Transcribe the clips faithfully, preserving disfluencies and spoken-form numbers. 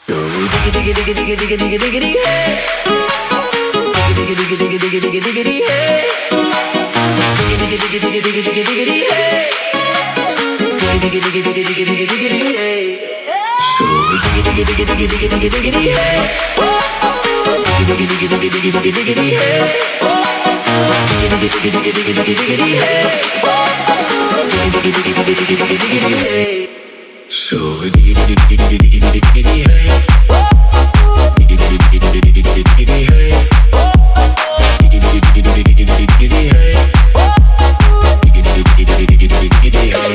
So diggy diggy diggy diggy diggy diggy diggy hey. Diggy diggy diggy diggy diggy diggy diggy hey. Diggy diggy diggy diggy diggy diggy diggy hey. Diggy diggy diggy diggy diggy diggy diggy hey. So diggy diggy diggy diggy diggy diggy diggy hey. Diggy diggy diggy diggy diggy diggy diggy hey. Diggy diggy diggy diggy diggy diggy diggy hey. Diggy diggy diggy diggy diggy diggy diggy hey. So diggy diggy diggy diggy diggy diggy diggy hey. Diggy diggy diggy diggy diggy diggy diggy hey. Diggy diggy diggy diggy diggy diggy diggy hey. Diggy diggy diggy diggy diggy diggy diggy hey.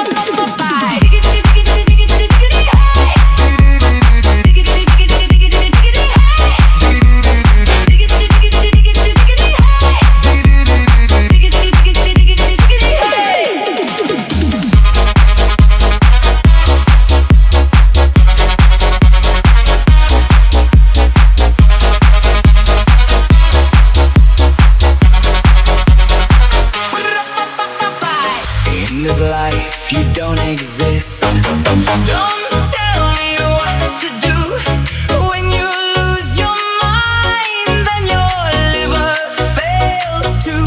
In this life you don't exist. Don't tell me what to do. When you lose your mind, then your liver fails too.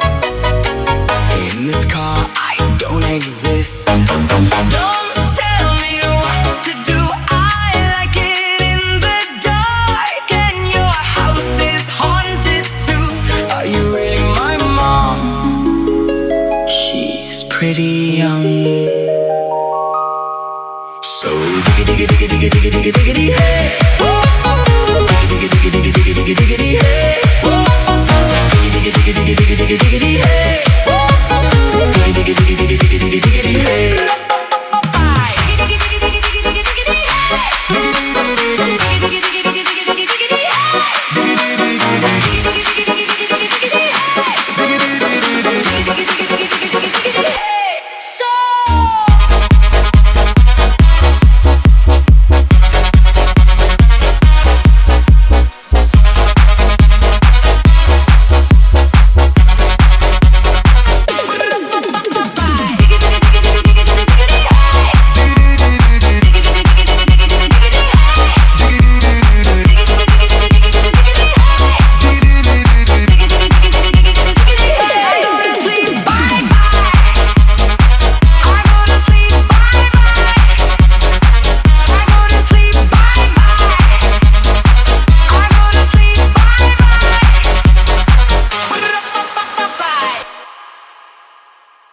In this car I don't exist. Don't tell me what to do. I like it in the dark, and your house is haunted too. Are you really my mom? She's pretty young. So diggy diggy diggy diggy diggy diggy diggy hey. Diggy diggy diggy diggy diggy diggy diggy hey. Diggy diggy diggy diggy diggy diggy diggy hey.